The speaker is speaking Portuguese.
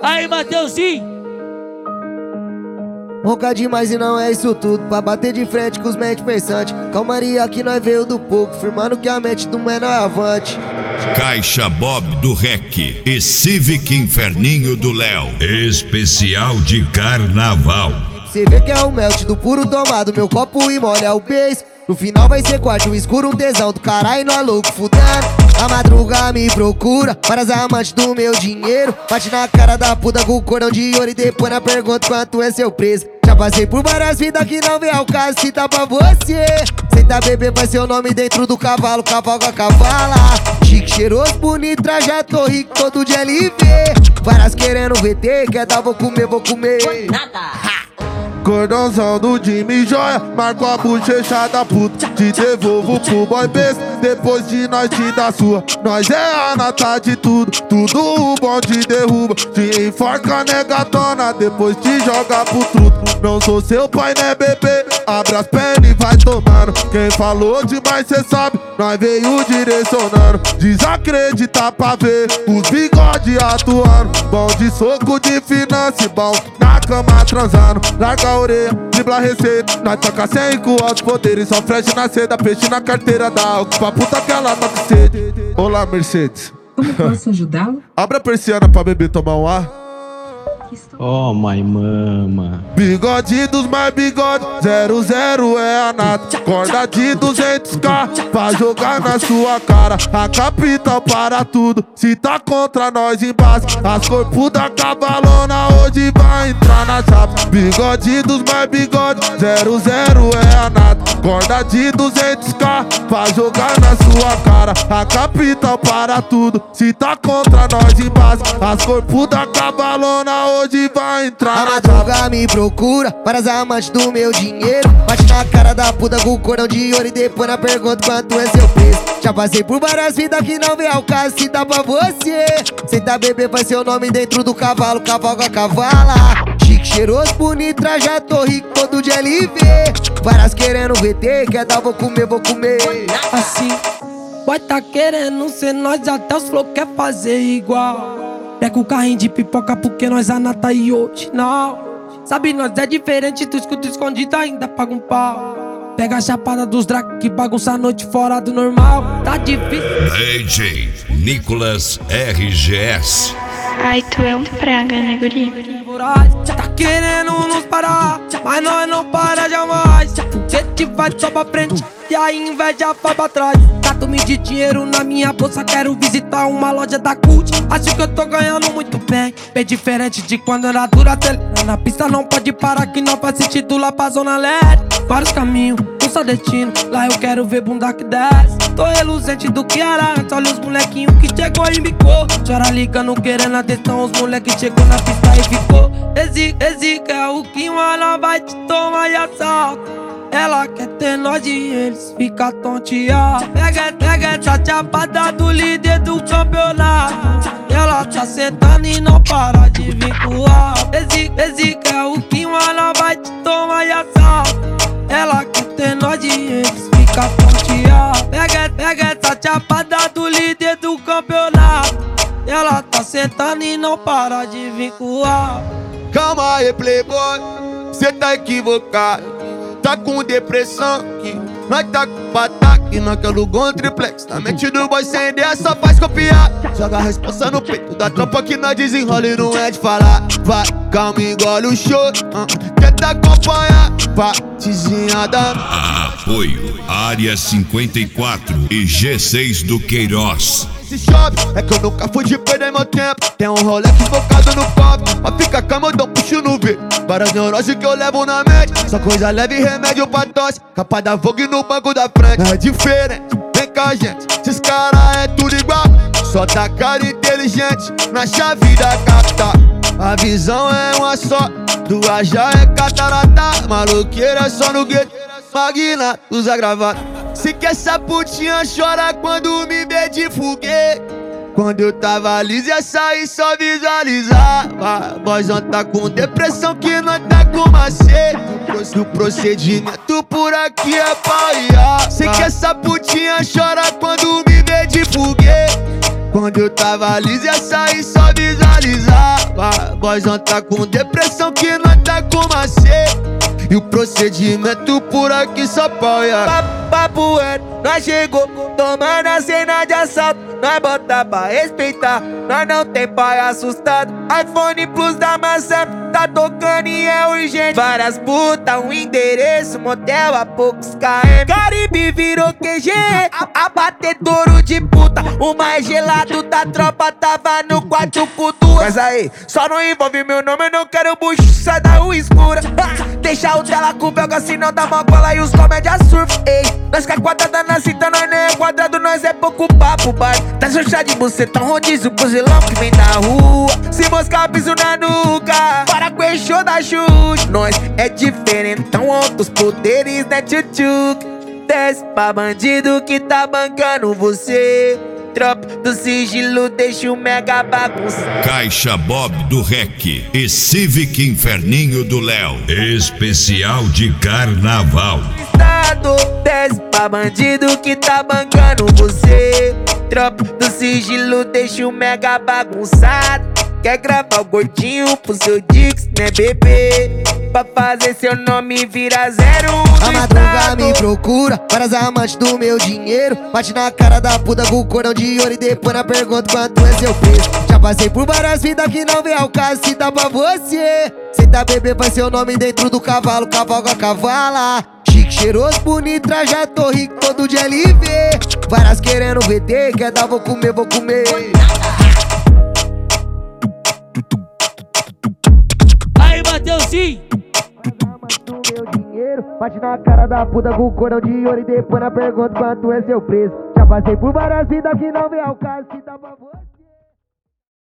Aí, Mateuzinho. Ronca demais e não é isso tudo, pra bater de frente com os mente pensantes. Calmaria que nós veio do pouco, firmando que a mente do menor é avante. Caixa Bob do Rec e Civic Inferninho do Léo. Especial de carnaval. Cê vê que é o melt do puro tomado, meu copo e molha o beijo. No final vai ser quarto escuro, um tesão do caralho, nós louco fudendo. A madruga me procura, várias amantes do meu dinheiro. Bate na cara da puta com o cordão de ouro e depois na pergunta quanto é seu preço. Já passei por várias vidas que não vem ao caso, se tá pra você. Senta bebê vai ser o nome dentro do cavalo, cavalga cavala. Chique, cheiroso, bonito, já tô rico, todo de LV. Várias querendo VT, quer dar, vou comer, vou comer. Cordãozão do Jimmy Joia, marco a bochecha da puta. Te devolvo pro boy besta, depois de nós te dar sua. Nós é a nata de tudo, tudo o bom te derruba. Te enforca negatona, depois te joga pro truto. Não sou seu pai, né bebê, abre as pernas e vai tomando. Quem falou demais cê sabe, nós veio direcionando. Desacreditar pra ver os bigode atuando. Bom de soco de finance, bom na cama transando. Larga a orelha, dribla a receita, nós toca 100 com altos poderes. Só fresh na seda, peixe na carteira da álcool pra puta que ela tá com sede. Olá, Mercedes. Como posso ajudá-lo? Abre a persiana pra bebê tomar um ar. Oh, mãe, mama. Bigode dos mais bigode, 00 é a nata. Corda de 200k pra jogar na sua cara. A capital para tudo, se tá contra nós embaixo. As corpos da cavalona hoje vai entrar na chapa. Bigode dos mais bigode, 00 é a nata. Corda de 200k pra jogar na sua cara. A capital para tudo, se tá contra nós embaixo. As corpos da cavalona hoje vai entrar a na madruga me procura, várias amantes do meu dinheiro. Bate na cara da puta com o cordão de ouro e depois na pergunta quanto é seu preço. Já passei por várias vidas que não vem ao caso, se dá pra você. Senta bebê vai ser o nome dentro do cavalo, cavalga cavala. Chique, cheiroso, bonito, já tô rico, todo de LV. Várias querendo VT, quer dar, vou comer, vou comer. Assim, boy tá querendo ser nós, até os flow quer fazer igual. Pega o carrinho de pipoca porque nós a nata e hoje não. Sabe, nós é diferente, tu escuta escondido ainda paga um pau. Pega a chapada dos dragos que bagunça a noite fora do normal. Tá difícil. DJ Nicolas RGS. Ai, tu é um praga, né, guri? Tá querendo nos parar, mas nós não para jamais. Porque te vai só pra frente e a inveja vai pra trás. Gato-me de dinheiro na minha bolsa, quero visitar uma loja da Cult. Acho que eu tô ganhando muito bem, bem diferente de quando era dura. Na pista não pode parar que não faz sentido lá pra zona leste. Vários caminhos, um só destino, lá eu quero ver bunda que desce. Tô reluzente do que era antes, olha os molequinhos que chegou e bicou. Chora ligando querendo atenção, os moleques chegou na pista e ficou. Esse é o que ela vai te tomar e assalto. Ela quer ter nós e eles fica tonteado. Pega essa chapada do líder do campeonato. Ela tá sentando e não para de vincular. Esse é o que ela vai te tomar e assalto. Ela quer ter nós e eles fica tonteado. Pega essa chapada do líder do campeonato. Ela tá sentando e não para de vincular. Calma aí, playboy, cê tá equivocado. Tá com depressão que nós tá com pataque. Nós que alugou um triplex, na mente do boy sem ideia só faz copiar. Joga a responsa no peito da tropa que nós desenrola e não é de falar. Vai, calma, engole o show, tenta acompanhar, partezinha da... Apoio Área 54 e G6 do Queiroz. Se chove, é que eu nunca fui de perder meu tempo. Tem um Rolex focado no pop, pra ficar calmo eu dou puxo no V. Várias neuroses que eu levo na mente, só coisa leve e remédio pra tosse. Capa da Vogue no banco da frente, é diferente, vem com a gente. Esses caras é tudo igual, só tá cara inteligente na chave da capital. A visão é uma só, duas já é catarata. Maloqueira só no gueto, magna, usa gravata. Se que essa putinha chora quando me vê de foguete. Quando eu tava liso ia sair só visualizava. Vozão tá com depressão que nós tá com macete. O procedimento por aqui é paiar. Se que essa putinha chora quando me vê de foguete. Quando eu tava liso ia sair só visualizava. Boyzão tá com depressão que nós tá com macete. E o procedimento por aqui só apoia. Papo é, nós chegou tomando a cena de assalto. Nós bota pra respeitar, nós não tem pai assustado. iPhone Plus da maçã, tá tocando e é urgente. Várias putas, um endereço, motel a poucos km. Caribe virou QG, abatedouro de puta. O mais gelado da tropa tava no quarto com duas. Mas aí, só não envolve meu nome, eu não quero bucho, sai da rua escura. Deixa o tela com belga, senão dá uma cola e os comédia surf. Ei, nós quer quadrada na cinta, nós nem é quadrado, nós é pouco papo, bar. Tá chá de bucetão, rodízio, buzilão que vem da rua. Se moscar, piso na nuca, para com o show da chute. Nós é diferentão, outros poderes, né, tchutchuc. Desce pra bandido que tá bancando você. Tropa do sigilo, deixa o mega bagunça. Caixa Bob do REC e Civic Inferninho do Léo. Especial de carnaval. Desce pra bandido que tá bancando você. Tropa do sigilo, deixa o mega bagunçado. Quer gravar o gordinho pro seu Dix, né, bebê? Pra fazer seu nome virar 01 A madruga me procura, para as amantes do meu dinheiro. Bate na cara da puta com cordão de ouro e depois na pergunta quanto é seu preço. Já passei por várias vidas que não vem ao caso, se dá pra você. Cê tá bebê, vai ser o nome dentro do cavalo, cavalga a cavala. Chique, cheiroso, bonito, trajado, tô rico, todo de LV. Várias querendo VT, quer dar, vou comer, vou comer. Aí, Mateuzinho! Bate na cara da puta com cordão de ouro e depois na pergunta quanto é seu preço. Já passei por várias vidas que não vem ao caso, se dá pra você.